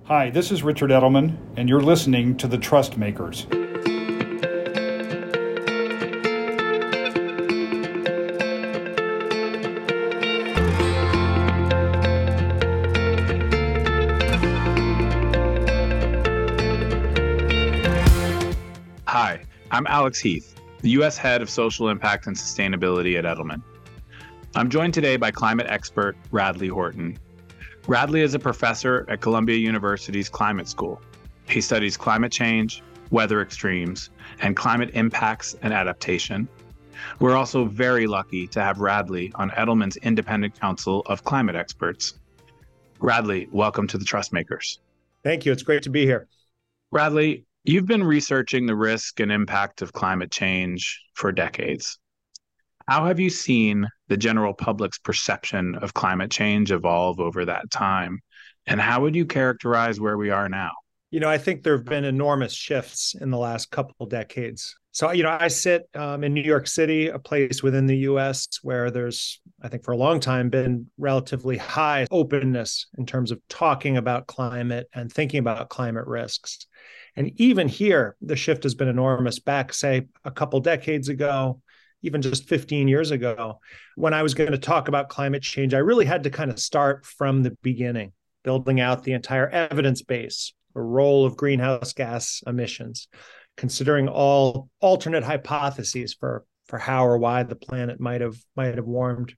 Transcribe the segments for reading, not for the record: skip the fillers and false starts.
Hi, this is Richard Edelman, and you're listening to The Trust Makers. Hi, I'm Alex Heath, the U.S. Head of Social Impact and Sustainability at Edelman. I'm joined today by climate expert Radley Horton. Radley is a professor at Columbia University's Climate School. He studies climate change, weather extremes, and climate impacts and adaptation. We're also very lucky to have Radley on Edelman's Independent Council of Climate Experts. Radley, welcome to the Trust Makers. Thank you. It's great to be here. Radley, you've been researching the risk and impact of climate change for decades. How have you seen the general public's perception of climate change evolve over that time? And how would you characterize where we are now? I think there have been enormous shifts in the last couple of decades. So, I sit in New York City, a place within the US where there's, I think for a long time, been relatively high openness in terms of talking about climate and thinking about climate risks. And even here, the shift has been enormous. Back, say, a couple decades ago, even just 15 years ago, when I was going to talk about climate change, I really had to kind of start from the beginning, building out the entire evidence base, the role of greenhouse gas emissions, considering all alternate hypotheses for how or why the planet might have warmed.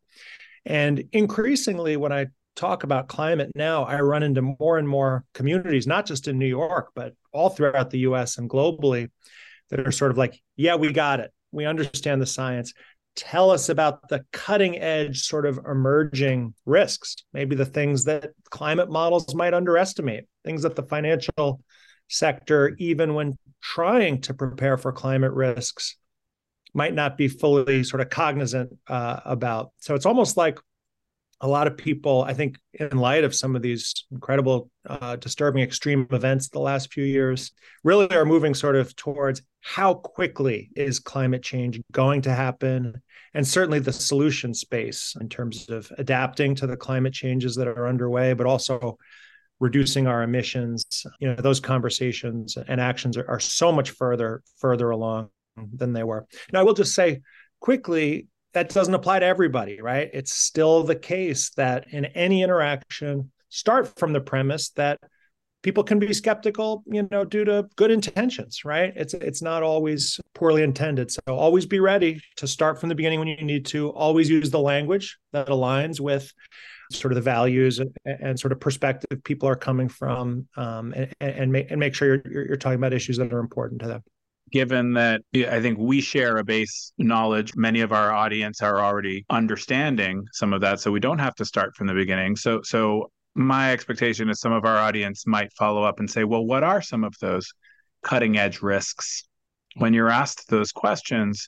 And increasingly, when I talk about climate now, I run into more and more communities, not just in New York, but all throughout the US and globally, that are sort of like, yeah, we got it. We understand the science. Tell us about the cutting edge sort of emerging risks, maybe the things that climate models might underestimate, things that the financial sector, even when trying to prepare for climate risks, might not be fully sort of cognizant about. So it's almost like a lot of people, I think, in light of some of these incredible, disturbing extreme events the last few years, really are moving sort of towards how quickly is climate change going to happen, and certainly the solution space in terms of adapting to the climate changes that are underway, but also reducing our emissions. Those conversations and actions are so much further along than they were. Now, I will just say quickly, that doesn't apply to everybody, right? It's still the case that in any interaction, start from the premise that people can be skeptical, due to good intentions, right? It's not always poorly intended. So always be ready to start from the beginning when you need to. Always use the language that aligns with sort of the values and sort of perspective people are coming from, and make sure you're talking about issues that are important to them. Given that I think we share a base knowledge, many of our audience are already understanding some of that, so we don't have to start from the beginning. So my expectation is some of our audience might follow up and say, well, what are some of those cutting edge risks? When you're asked those questions,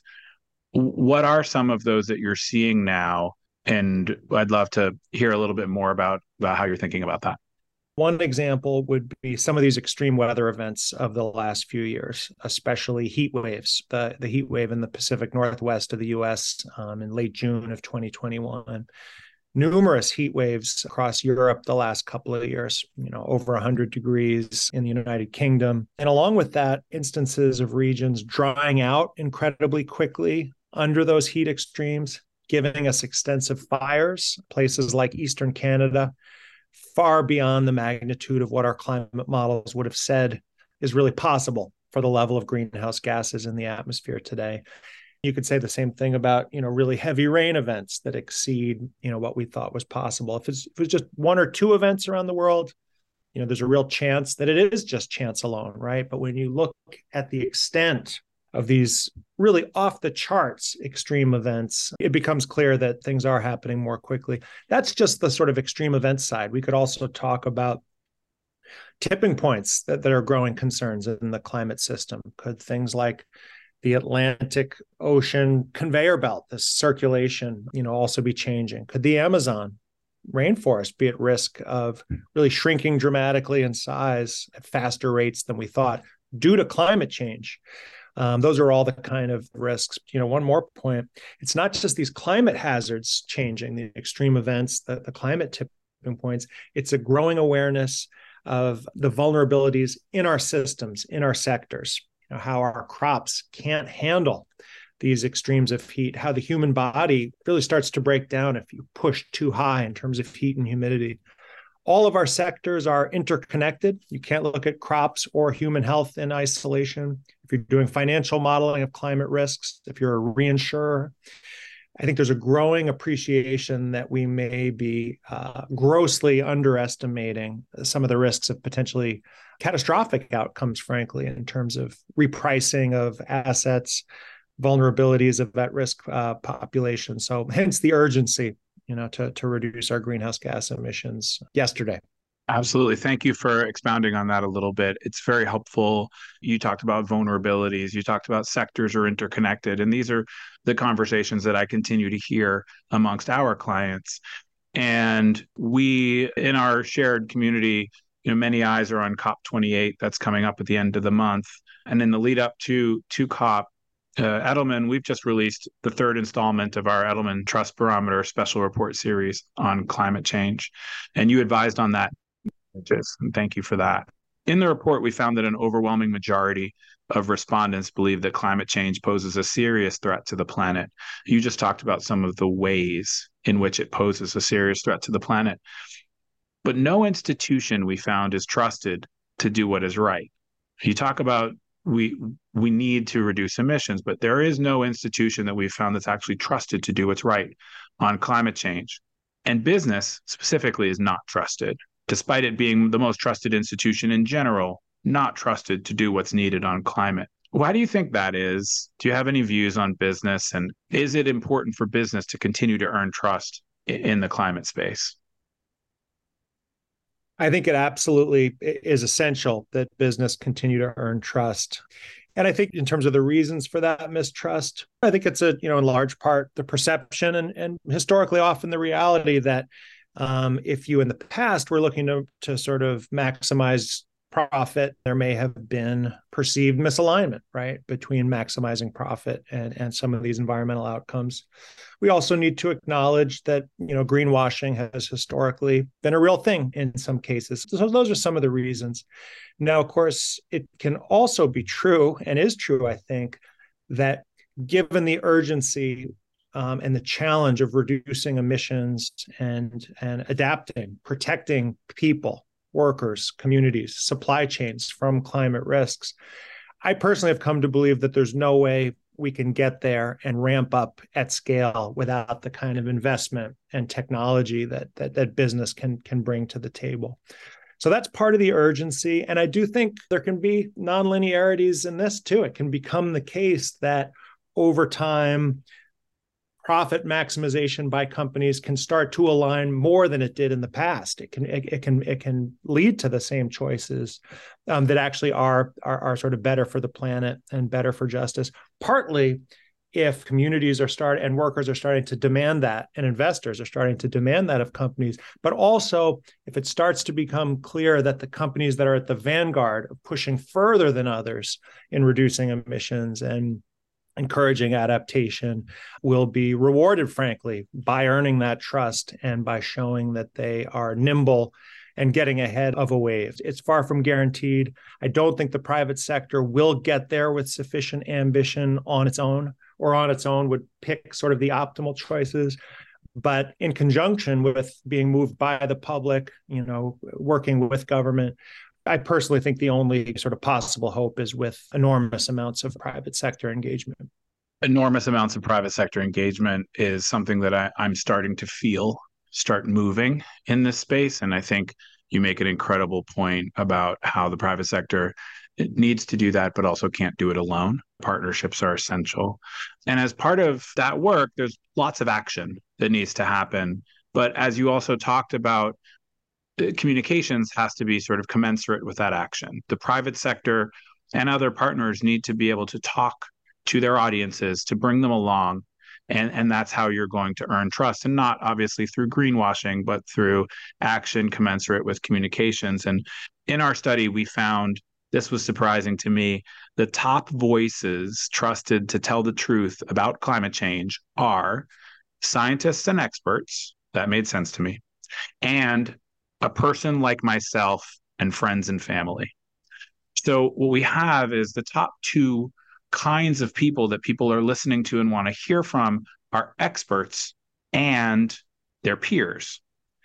what are some of those that you're seeing now? And I'd love to hear a little bit more about how you're thinking about that. One example would be some of these extreme weather events of the last few years, especially heat waves. The heat wave in the Pacific Northwest of the U.S. In late June of 2021. Numerous heat waves across Europe the last couple of years, over 100 degrees in the United Kingdom. And along with that, instances of regions drying out incredibly quickly under those heat extremes, giving us extensive fires, places like Eastern Canada, far beyond the magnitude of what our climate models would have said is really possible for the level of greenhouse gases in the atmosphere today. You could say the same thing about, really heavy rain events that exceed, what we thought was possible. If it was just one or two events around the world, there's a real chance that it is just chance alone, right? But when you look at the extent of these really off the charts extreme events, it becomes clear that things are happening more quickly. That's just the sort of extreme event side. We could also talk about tipping points that are growing concerns in the climate system. Could things like the Atlantic Ocean conveyor belt, this circulation, also be changing? Could the Amazon rainforest be at risk of really shrinking dramatically in size at faster rates than we thought due to climate change? Those are all the kind of risks. One more point, it's not just these climate hazards changing, the extreme events, the climate tipping points. It's a growing awareness of the vulnerabilities in our systems, in our sectors, how our crops can't handle these extremes of heat, how the human body really starts to break down if you push too high in terms of heat and humidity. All of our sectors are interconnected. You can't look at crops or human health in isolation. If you're doing financial modeling of climate risks, if you're a reinsurer, I think there's a growing appreciation that we may be grossly underestimating some of the risks of potentially catastrophic outcomes, frankly, in terms of repricing of assets, vulnerabilities of at-risk populations. So hence the urgency, to reduce our greenhouse gas emissions yesterday. Absolutely. Thank you for expounding on that a little bit. It's very helpful. You talked about vulnerabilities. You talked about sectors are interconnected. And these are the conversations that I continue to hear amongst our clients. And we, in our shared community, many eyes are on COP28. That's coming up at the end of the month. And in the lead up to COP, Edelman, we've just released the third installment of our Edelman Trust Barometer special report series on climate change. And you advised on that, and thank you for that. In the report, we found that an overwhelming majority of respondents believe that climate change poses a serious threat to the planet. You just talked about some of the ways in which it poses a serious threat to the planet. But no institution we found is trusted to do what is right. You talk about we need to reduce emissions, but there is no institution that we've found that's actually trusted to do what's right on climate change. And business specifically is not trusted, despite it being the most trusted institution in general, not trusted to do what's needed on climate. Why do you think that is? Do you have any views on business? And is it important for business to continue to earn trust in the climate space? I think it absolutely is essential that business continue to earn trust. And I think in terms of the reasons for that mistrust, I think it's in large part the perception and historically often the reality that if you in the past were looking to sort of maximize profit, there may have been perceived misalignment, right, between maximizing profit and some of these environmental outcomes. We also need to acknowledge that, greenwashing has historically been a real thing in some cases. So those are some of the reasons. Now, of course, it can also be true, and is true, I think, that given the urgency and the challenge of reducing emissions and adapting, protecting people, workers, communities, supply chains from climate risks, I personally have come to believe that there's no way we can get there and ramp up at scale without the kind of investment and technology that business can bring to the table. So that's part of the urgency. And I do think there can be nonlinearities in this too. It can become the case that over time, profit maximization by companies can start to align more than it did in the past. It can lead to the same choices that actually are sort of better for the planet and better for justice. Partly, if communities and workers are starting to demand that, and investors are starting to demand that of companies, but also if it starts to become clear that the companies that are at the vanguard of pushing further than others in reducing emissions and encouraging adaptation will be rewarded, frankly, by earning that trust and by showing that they are nimble and getting ahead of a wave. It's far from guaranteed. I don't think the private sector will get there with sufficient ambition on its own, or on its own would pick sort of the optimal choices. But in conjunction with being moved by the public, working with government, I personally think the only sort of possible hope is with enormous amounts of private sector engagement. Enormous amounts of private sector engagement is something that I'm starting to start moving in this space. And I think you make an incredible point about how the private sector needs to do that, but also can't do it alone. Partnerships are essential. And as part of that work, there's lots of action that needs to happen. But as you also talked about, communications has to be sort of commensurate with that action. The private sector and other partners need to be able to talk to their audiences, to bring them along. And that's how you're going to earn trust, and not obviously through greenwashing, but through action commensurate with communications. And in our study, we found, this was surprising to me, the top voices trusted to tell the truth about climate change are scientists and experts. That made sense to me. And a person like myself and friends and family. So what we have is the top two kinds of people that people are listening to and want to hear from are experts and their peers.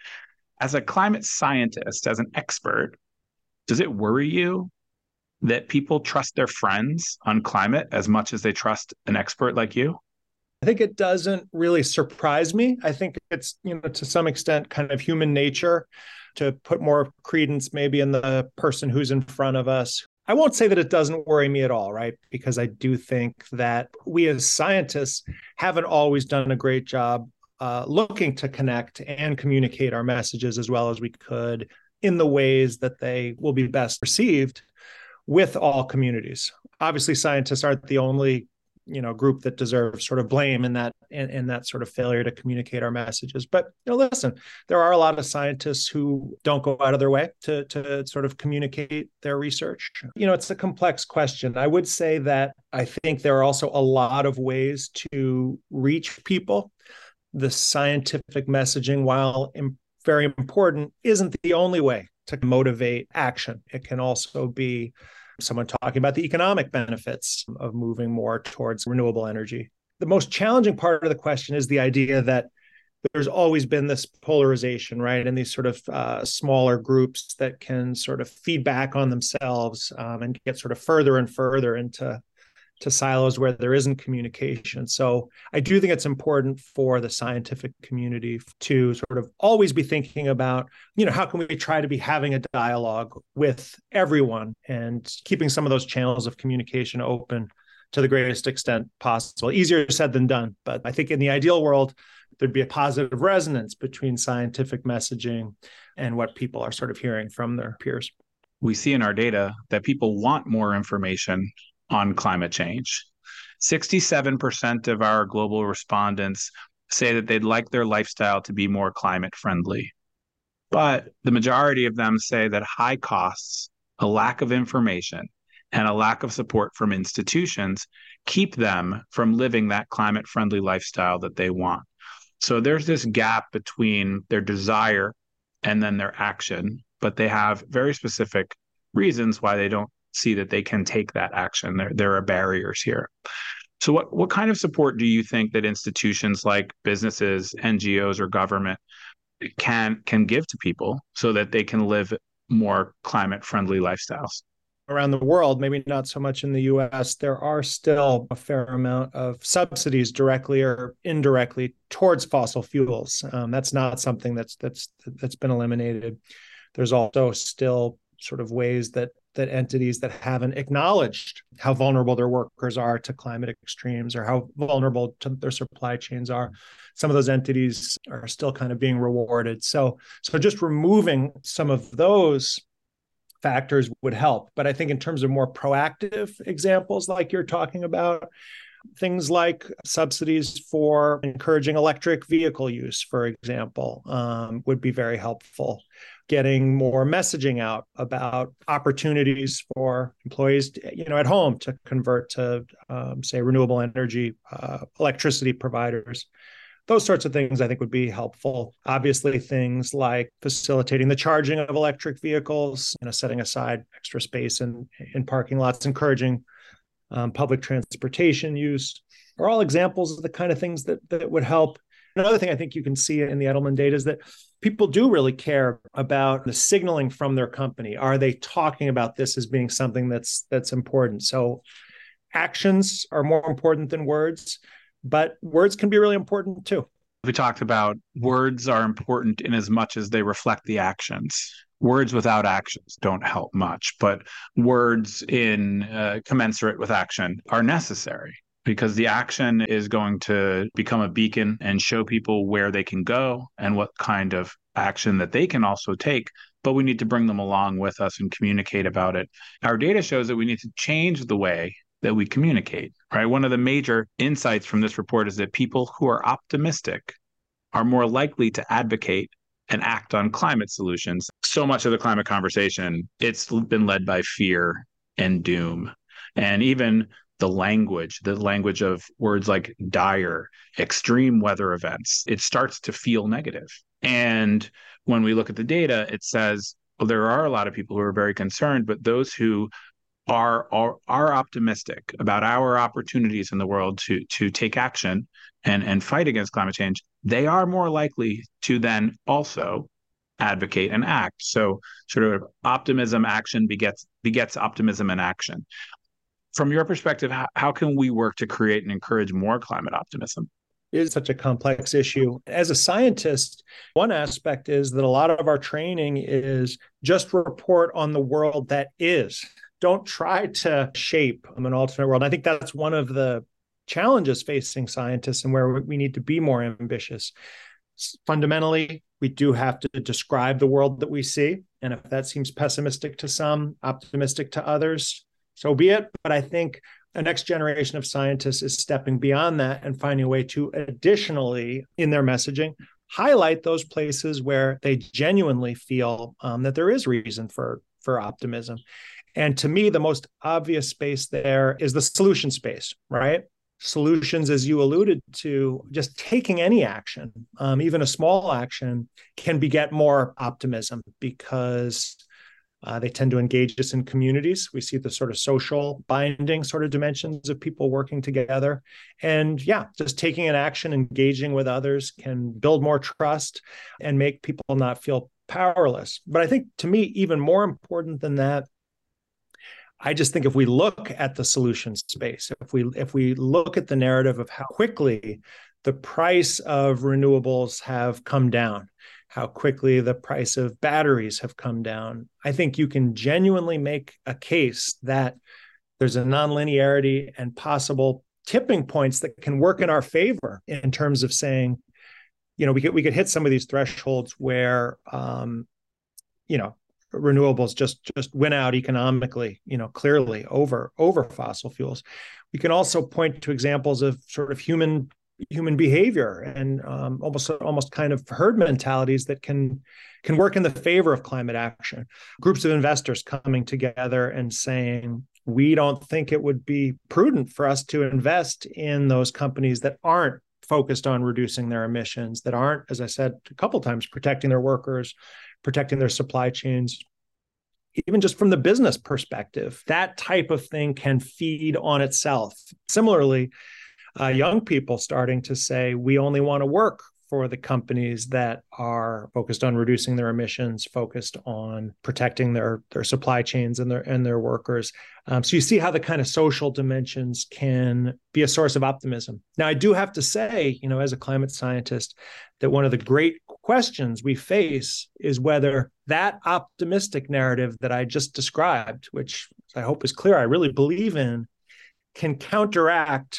As a climate scientist, as an expert, does it worry you that people trust their friends on climate as much as they trust an expert like you? I think it doesn't really surprise me. I think it's, to some extent kind of human nature to put more credence maybe in the person who's in front of us. I won't say that it doesn't worry me at all, right? Because I do think that we as scientists haven't always done a great job looking to connect and communicate our messages as well as we could in the ways that they will be best received with all communities. Obviously, scientists aren't the only group that deserves sort of blame in that sort of failure to communicate our messages. But listen, there are a lot of scientists who don't go out of their way to sort of communicate their research. It's a complex question. I would say that I think there are also a lot of ways to reach people. The scientific messaging, while very important, isn't the only way to motivate action. It can also be someone talking about the economic benefits of moving more towards renewable energy. The most challenging part of the question is the idea that there's always been this polarization, right? And these sort of smaller groups that can sort of feed back on themselves and get sort of further and further into silos where there isn't communication. So I do think it's important for the scientific community to sort of always be thinking about, how can we try to be having a dialogue with everyone and keeping some of those channels of communication open to the greatest extent possible. Easier said than done. But I think in the ideal world, there'd be a positive resonance between scientific messaging and what people are sort of hearing from their peers. We see in our data that people want more information on climate change. 67% of our global respondents say that they'd like their lifestyle to be more climate friendly. But the majority of them say that high costs, a lack of information, and a lack of support from institutions keep them from living that climate friendly lifestyle that they want. So there's this gap between their desire and then their action, but they have very specific reasons why they don't see that they can take that action. There are barriers here. So what kind of support do you think that institutions like businesses, NGOs, or government can give to people so that they can live more climate-friendly lifestyles? Around the world, maybe not so much in the US, there are still a fair amount of subsidies directly or indirectly towards fossil fuels. That's not something that's been eliminated. There's also still sort of ways that entities that haven't acknowledged how vulnerable their workers are to climate extremes or how vulnerable to their supply chains are, some of those entities are still kind of being rewarded. So just removing some of those factors would help. But I think in terms of more proactive examples like you're talking about, things like subsidies for encouraging electric vehicle use, for example, would be very helpful. Getting more messaging out about opportunities for employees, at home to convert to, say, renewable energy, electricity providers. Those sorts of things I think would be helpful. Obviously, things like facilitating the charging of electric vehicles, setting aside extra space in parking lots, encouraging public transportation use are all examples of the kind of things that would help. Another thing I think you can see in the Edelman data is that people do really care about the signaling from their company. Are they talking about this as being something that's important? So actions are more important than words, but words can be really important too. We talked about words are important in as much as they reflect the actions. Words without actions don't help much, but words in commensurate with action are necessary, because the action is going to become a beacon and show people where they can go and what kind of action that they can also take. But we need to bring them along with us and communicate about it. Our data shows that we need to change the way that we communicate, right? One of the major insights from this report is that people who are optimistic are more likely to advocate and act on climate solutions. So much of the climate conversation, it's been led by fear and doom. And even the language of words like dire, extreme weather events, it starts to feel negative. And when we look at the data, it says there are a lot of people who are very concerned, but those who are optimistic about our opportunities in the world to take action and fight against climate change, they are more likely to then also advocate and act. So sort of optimism, action begets optimism and action. From your perspective, how can we work to create and encourage more climate optimism? It is such a complex issue. As a scientist, one aspect is that a lot of our training is just report on the world that is. Don't try to shape an alternate world. I think that's one of the challenges facing scientists and where we need to be more ambitious. Fundamentally, we do have to describe the world that we see. And if that seems pessimistic to some, optimistic to others, so be it. But I think the next generation of scientists is stepping beyond that and finding a way to additionally, in their messaging, highlight those places where they genuinely feel that there is reason for optimism. And to me, the most obvious space there is the solution space, right? Solutions, as you alluded to, just taking any action, even a small action, can beget more optimism because they tend to engage us in communities. We see the sort of social binding sort of dimensions of people working together. And yeah, just taking an action, engaging with others can build more trust and make people not feel powerless. But I think to me, even more important than that, I just think if we look at the solution space, if we look at the narrative of how quickly the price of renewables have come down, how quickly the price of batteries have come down, I think you can genuinely make a case that there's a nonlinearity and possible tipping points that can work in our favor in terms of saying, we could hit some of these thresholds where, renewables just win out economically, clearly over fossil fuels. We can also point to examples of sort of human behavior and almost kind of herd mentalities that can work in the favor of climate action. Groups of investors coming together and saying, we don't think it would be prudent for us to invest in those companies that aren't focused on reducing their emissions, that aren't, as I said a couple of times, protecting their workers, protecting their supply chains. Even just from the business perspective, that type of thing can feed on itself. Similarly, young people starting to say, we only want to work for the companies that are focused on reducing their emissions, focused on protecting their supply chains and their workers. So you see how the kind of social dimensions can be a source of optimism. Now, I do have to say, as a climate scientist, that one of the great questions we face is whether that optimistic narrative that I just described, which I hope is clear, I really believe in, can counteract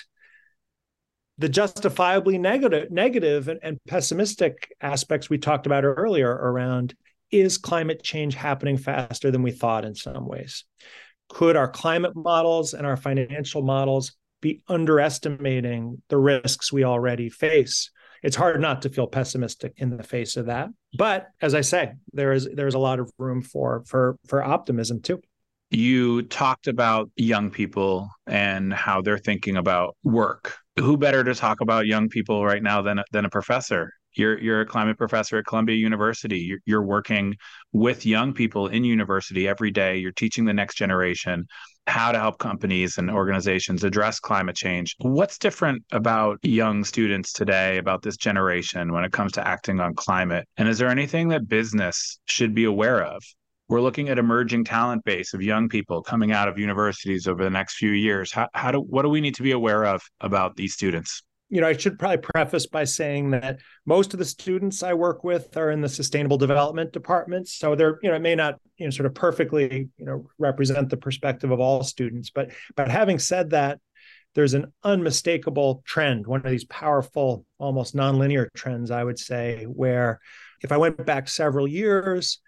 the justifiably negative and pessimistic aspects we talked about earlier around, is climate change happening faster than we thought in some ways? Could our climate models and our financial models be underestimating the risks we already face? It's hard not to feel pessimistic in the face of that. But as I say, there's a lot of room for optimism too. You talked about young people and how they're thinking about work. Who better to talk about young people right now than a professor? You're a climate professor at Columbia University. You're working with young people in university every day. You're teaching the next generation how to help companies and organizations address climate change. What's different about young students today, about this generation, when it comes to acting on climate? And is there anything that business should be aware of? We're looking at emerging talent base of young people coming out of universities over the next few years. What do we need to be aware of about these students? I should probably preface by saying that most of the students I work with are in the sustainable development department. So they're, it may not, sort of perfectly, represent the perspective of all students. But having said that, there's an unmistakable trend, one of these powerful, almost nonlinear trends, I would say, where if I went back several years,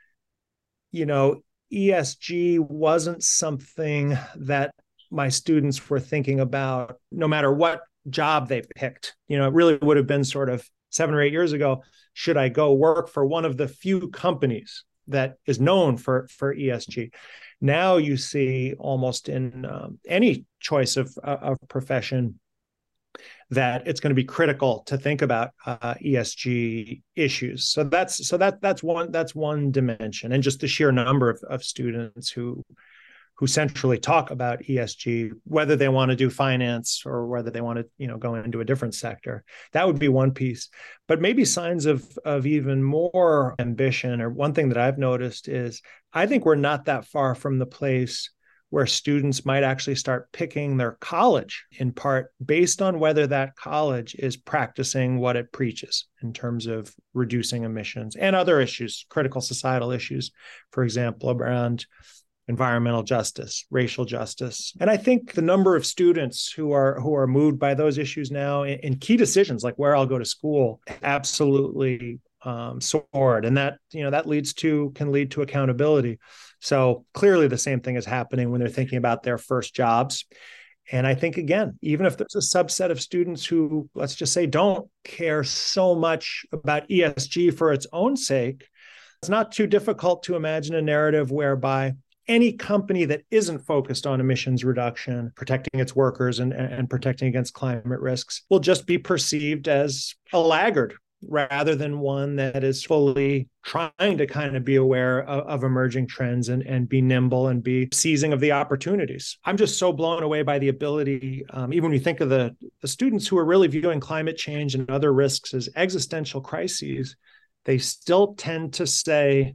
ESG wasn't something that my students were thinking about no matter what job they picked. It really would have been sort of 7 or 8 years ago, should I go work for one of the few companies that is known for ESG? Now you see almost in any choice of profession that it's going to be critical to think about ESG issues. So that's one dimension, and just the sheer number of students who centrally talk about ESG, whether they want to do finance or whether they want to, go into a different sector. That would be one piece. But maybe signs of even more ambition, or one thing that I've noticed is I think we're not that far from the place where students might actually start picking their college, in part based on whether that college is practicing what it preaches in terms of reducing emissions and other issues, critical societal issues, for example, around environmental justice, racial justice. And I think the number of students who are moved by those issues now in key decisions like where I'll go to school absolutely soared. And that can lead to accountability. So clearly the same thing is happening when they're thinking about their first jobs. And I think, again, even if there's a subset of students who, let's just say, don't care so much about ESG for its own sake, it's not too difficult to imagine a narrative whereby any company that isn't focused on emissions reduction, protecting its workers and protecting against climate risks will just be perceived as a laggard rather than one that is fully trying to kind of be aware of emerging trends and be nimble and be seizing of the opportunities. I'm just so blown away by the ability, even when you think of the students who are really viewing climate change and other risks as existential crises, they still tend to say,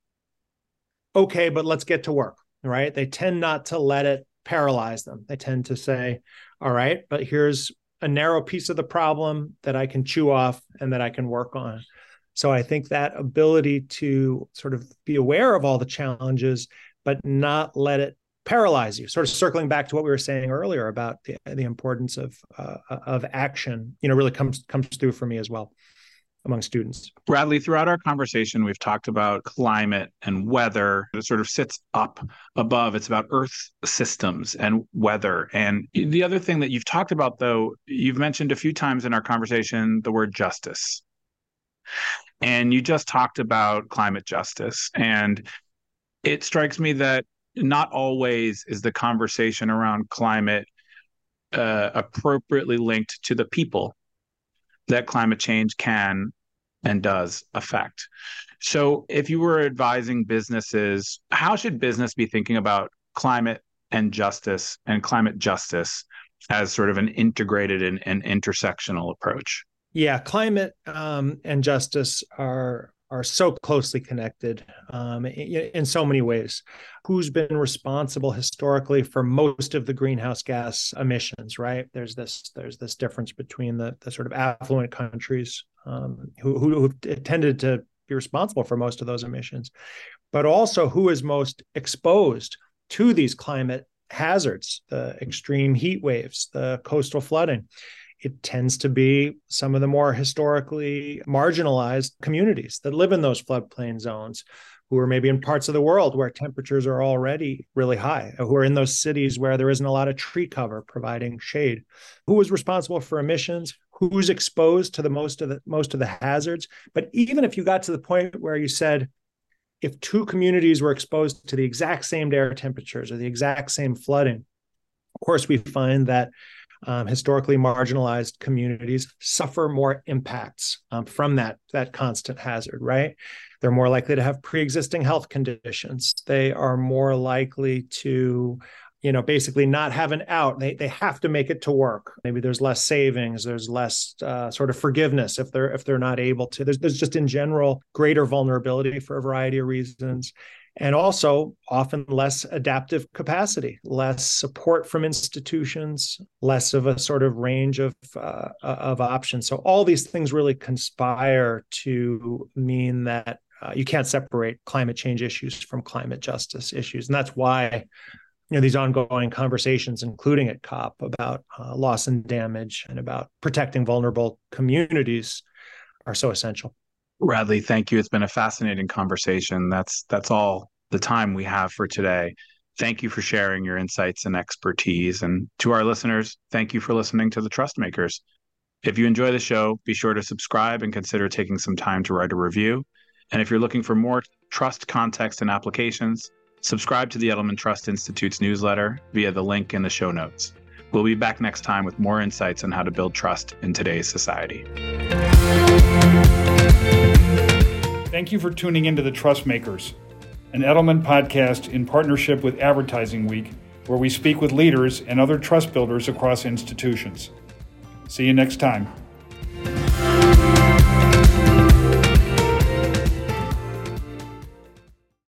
okay, but let's get to work, right? They tend not to let it paralyze them. They tend to say, all right, but here's a narrow piece of the problem that I can chew off and that I can work on. So I think that ability to sort of be aware of all the challenges, but not let it paralyze you, sort of circling back to what we were saying earlier about the importance of action, really comes through for me as well among students. Radley, throughout our conversation, we've talked about climate and weather. It sort of sits up above. It's about Earth systems and weather. And the other thing that you've talked about, though, you've mentioned a few times in our conversation the word justice. And you just talked about climate justice. And it strikes me that not always is the conversation around climate appropriately linked to the people that climate change can and does affect. So if you were advising businesses, how should business be thinking about climate and justice and climate justice as sort of an integrated and intersectional approach? Yeah, climate and justice are so closely connected in so many ways. Who's been responsible historically for most of the greenhouse gas emissions, right? There's this difference between the sort of affluent countries who tended to be responsible for most of those emissions, but also who is most exposed to these climate hazards, the extreme heat waves, the coastal flooding. It tends to be some of the more historically marginalized communities that live in those floodplain zones, who are maybe in parts of the world where temperatures are already really high, who are in those cities where there isn't a lot of tree cover providing shade. Who is responsible for emissions? Who's exposed to the most of the hazards? But even if you got to the point where you said, if two communities were exposed to the exact same air temperatures or the exact same flooding, of course, we find that historically marginalized communities suffer more impacts from that constant hazard, right? They're more likely to have pre-existing health conditions. They are more likely to, basically not have an out. They have to make it to work. Maybe there's less savings. There's less sort of forgiveness if they're not able to. There's just in general greater vulnerability for a variety of reasons. And also often less adaptive capacity, less support from institutions, less of a sort of range of options. So all these things really conspire to mean that you can't separate climate change issues from climate justice issues. And that's why these ongoing conversations, including at COP, about loss and damage and about protecting vulnerable communities are so essential. Radley, thank you. It's been a fascinating conversation. That's all the time we have for today. Thank you for sharing your insights and expertise. And to our listeners, thank you for listening to The Trust Makers. If you enjoy the show, be sure to subscribe and consider taking some time to write a review. And if you're looking for more trust context and applications, subscribe to the Edelman Trust Institute's newsletter via the link in the show notes. We'll be back next time with more insights on how to build trust in today's society. Thank you for tuning into The Trust Makers, an Edelman podcast in partnership with Advertising Week, where we speak with leaders and other trust builders across institutions. See you next time.